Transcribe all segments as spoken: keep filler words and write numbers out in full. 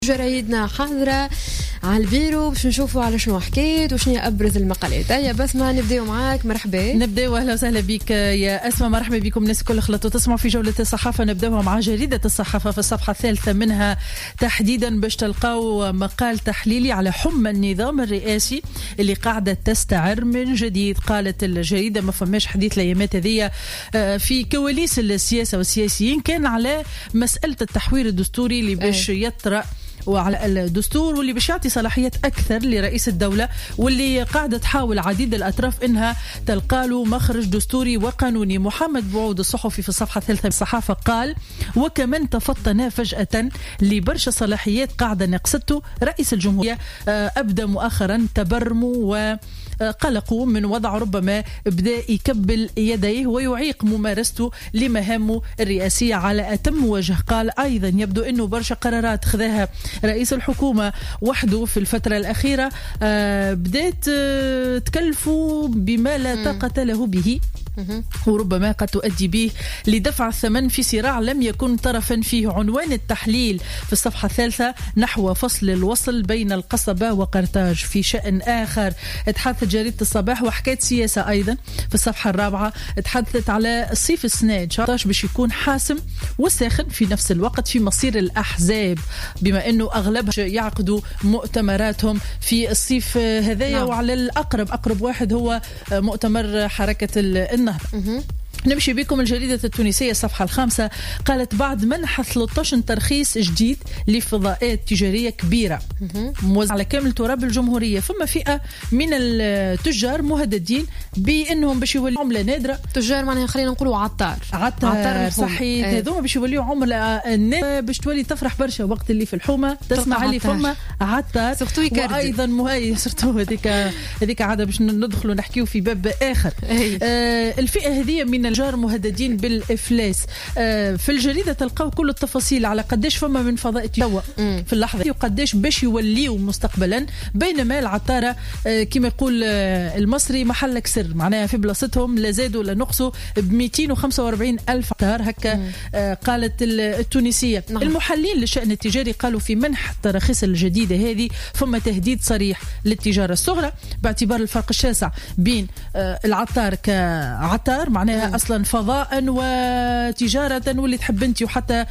جرايدنا حاضرة على البيرو باش نشوفوا على شنو حكيت وشنو أبرز المقالات. يا بسمة نبداو معاك. مرحبا. نبداو أهلا وسهلا بك يا أسماء. مرحبا بكم الناس كل خلطوا تسمعوا في جولة الصحافة. نبداوها مع جريدة الصحافة في الصفحة الثالثة منها تحديدا باش تلقاو مقال تحليلي على حمى النظام الرئاسي اللي قاعدة تستعر من جديد. قالت الجريدة ما فماش حديث الأيامات هذه في كواليس السياسة والسياسيين كان على مسألة التحوير الدستوري اللي باش يطرأ وعلى الدستور واللي باش يعطي صلاحيات أكثر لرئيس الدولة واللي قاعدة تحاول عديد الأطراف إنها تلقى له مخرج دستوري وقانوني. محمد بوعود الصحفي في الصفحة الثالثة الصحافة قال وكمان تفطن فجأة لبرشا صلاحيات قاعدة نقصته رئيس الجمهورية. أبدأ مؤخرا تبرموا و قلقوا من وضع ربما بدأ يكبل يديه ويعيق ممارسته لمهامه الرئاسية على أتم وجه. قال أيضا يبدو أنه برشا قرارات خذاها رئيس الحكومة وحده في الفترة الأخيرة بدأت تكلفوا بما لا طاقة له به وربما قد تؤدي به لدفع الثمن في صراع لم يكن طرفا فيه. عنوان التحليل في الصفحة الثالثة نحو فصل الوصل بين القصبة وقرطاج. في شأن آخر تحدثت جريدة الصباح وحكاية سياسة أيضا في الصفحة الرابعة. تحدثت على الصيف السنة باش يكون حاسم وساخن في نفس الوقت في مصير الأحزاب بما أنه أغلبها يعقدوا مؤتمراتهم في الصيف هذايا. نعم. وعلى الأقرب أقرب واحد هو مؤتمر حركة النهضة. نمشي بكم الجريدة التونسية الصفحة الخامسة. قالت بعد منح ثلاثة عشر ترخيص جديد لفضاءات تجارية كبيرة موزعة على كامل تراب الجمهورية. ثم فئة من التجار مهددين بأنهم باش يوليوا عملة نادرة. تجار معناها خلينا نقولوا عطار عطار, عطار صحيح. هذوما باش يوليوا عملة نادرة باش تولي تفرح برشا وقت اللي في الحومة تسمع اللي فما عطار. وأيضا مهي سرتو هذيك هذيك عادة باش ندخلوا نحكيو في باب آخر. آه الفئة هذه من الجار مهددين بالإفلاس. آه في الجريدة تلقاو كل التفاصيل على قديش فما من فضاء التجوى في اللحظة وقديش باش يوليوا مستقبلا. بينما العطارة آه كما يقول آه المصري محلك سر معناها في بلاصتهم لا زادوا لا نقصوا ب مئتين وخمسة وأربعين ألف عطار هكا. آه قالت التونسية. نعم. المحللين للشأن التجاري قالوا في منح التراخيص الجديدة هذه فما تهديد صريح للتجارة الصغرى باعتبار الفرق الشاسع بين آه العطار كعطار معناها أصلا فضاء وتجارة واللي تحب انت وحتى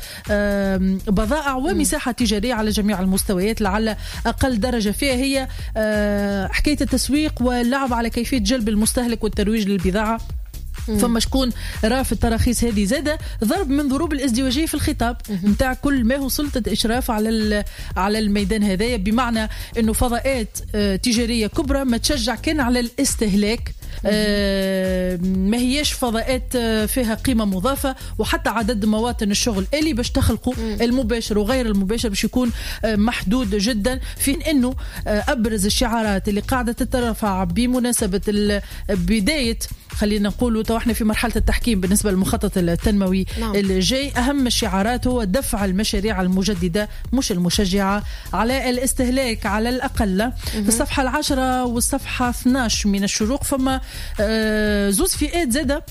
بضائع ومساحة تجارية على جميع المستويات. لعل أقل درجة فيها هي حكاية التسويق واللعب على كيفية جلب المستهلك والترويج للبضاعة. فما شكون راه في التراخيص هذه زادة ضرب من ضروب الازدواجية في الخطاب نتاع كل ما هو سلطة إشراف على على الميدان هذايا بمعنى إنه فضاءات تجارية كبرى ما تشجع كان على الاستهلاك. آه ما هيش فضاءات فيها قيمة مضافة وحتى عدد مواطن الشغل اللي باش تخلقوا المباشر وغير المباشر باش يكون آه محدود جدا. في انه آه ابرز الشعارات اللي قاعدة تترفع بمناسبة بداية خلينا نقولوا تو احنا في مرحلة التحكيم بالنسبة للمخطط التنموي. نعم. الجاي أهم الشعارات هو دفع المشاريع المجددة مش المشجعة على الاستهلاك على الأقل. في الصفحة العشرة والصفحة اثني عشر من الشروق فما آه زوز فئات زادة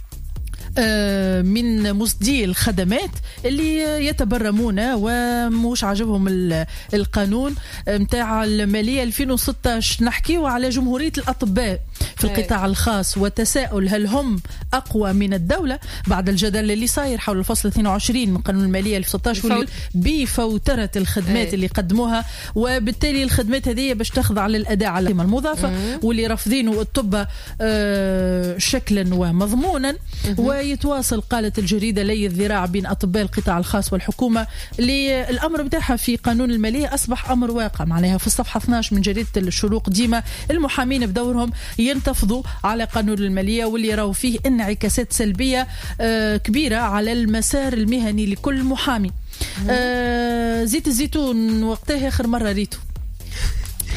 من مصدي الخدمات اللي يتبرمون ومش عجبهم القانون متاع المالية ألفين وستة عشر. نحكيه على جمهورية الأطباء في القطاع الخاص وتساؤل هل هم أقوى من الدولة بعد الجدل اللي صاير حول الفصل اثنين وعشرين من قانون المالية ألفين وستة عشر بفوترة الخدمات اللي قدموها وبالتالي الخدمات هذه باش تخضع للأداء على القيمة المضافة واللي رافضينه الطب شكلا ومضمونا. ويتواصل قالت الجريدة لي الذراع بين أطباء القطاع الخاص والحكومة اللي الأمر بتاعها في قانون المالية أصبح أمر واقع. معناها في الصفحة اثني عشر من جريدة الشروق ديما المحامين بدورهم ينتفضوا على قانون المالية واللي راو فيه انعكاسات سلبية كبيرة على المسار المهني لكل محامي. زيت الزيتون وقتها آخر مرة ريته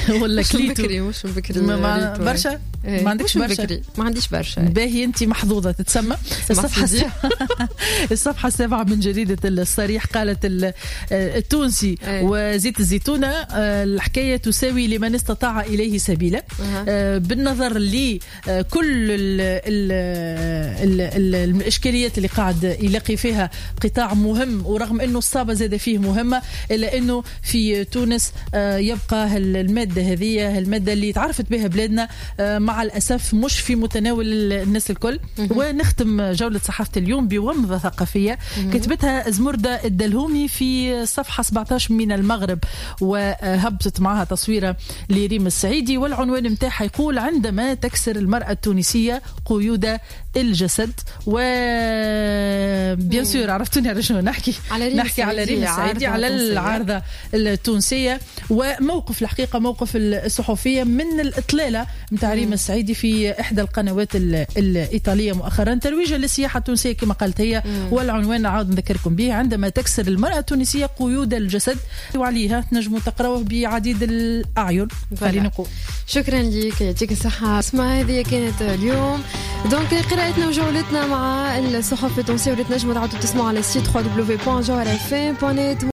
ولا مش كليتو بكري مش بكري ما برشا إيه. ما عندكش برشا بكري. ما عنديش برشا. باهي انت محظوظه تتسمى. الصفحه الصفحه السابعه من جريده الصريح قالت التونسي إيه. وزيت الزيتونه الحكايه تساوي لمن استطاع اليه سبيلا. أه. بالنظر لكل ال ال ال ال الاشكاليات اللي قاعد يلاقي فيها قطاع مهم، ورغم انه الصابه زاد فيه مهمه، الا انه في تونس يبقى الماده هذه الماده اللي تعرفت بها بلادنا مع الاسف مش في متناول الناس الكل. ونختم جوله صحافه اليوم بومضه ثقافيه كتبتها زمرده الدلهومي في صفحه سبعة عشر من المغرب، وهبطت معها تصويره لريم السعيدي، والعنوان متاعها يقول عندما تكسر المراه التونسيه قيود الجسد. و بيان سور عرفتوني على شنو نحكي على نحكي على ريم السعيدي، على العارضه التونسيه، وموقف الحقيقه موقف الصحفيه من الاطلاله نتاع ريم السعيدي في احدى القنوات الايطاليه مؤخرا ترويجا للسياحه التونسيه كما قالت هي. والعنوان عاود نذكركم به عندما تكسر المراه التونسيه قيود الجسد، وعليها تنجموا تقراوه بعديد الاعين. خلينا نقول شكرا لك، يعطيك الصحه. اسمع هذه كانت اليوم دونك قراءتنا وجولتنا مع الصحف التونسيه، واللي تنجموا تعاودوا تسمعوا على السيت دبليو دبليو دبليو بوان جوهر اف ام بوان نت.